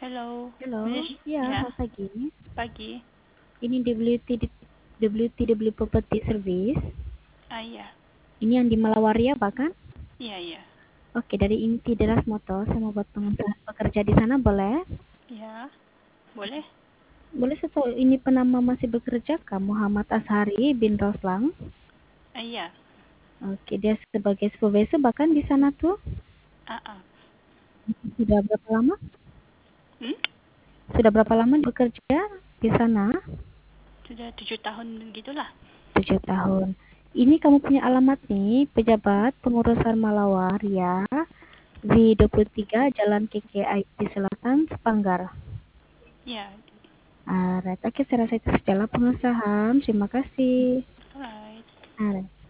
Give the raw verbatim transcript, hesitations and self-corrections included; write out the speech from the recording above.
Hello, Halo, Miss. ya, Ya, selamat pagi. pagi. Ini W T D W T W Property Service. Ah, iya. Ini yang di Malawaria bahkan. Iya, iya. Oke, dari Inti Deras Motor, saya mau buat pengusaha pekerja di sana, boleh? Ya, boleh? Boleh saya tahu ini penama masih bekerja kah? Muhammad Ashari bin Roslang. Ah, iya. Oke, dia sebagai supervisor bahkan di sana tuh. Ah, ah. Sudah berapa lama? Hmm? Sudah berapa lama bekerja di sana? Sudah tujuh tahun gitulah. Tujuh tahun. Ini kamu punya alamat nih, pejabat pengurusan Malawaria. V dua puluh tiga Jalan K K I T Selatan, Sepanggar. Ya, Alright, oke, saya rasa itu segala pengusahaan. Terima kasih. alright. Alright.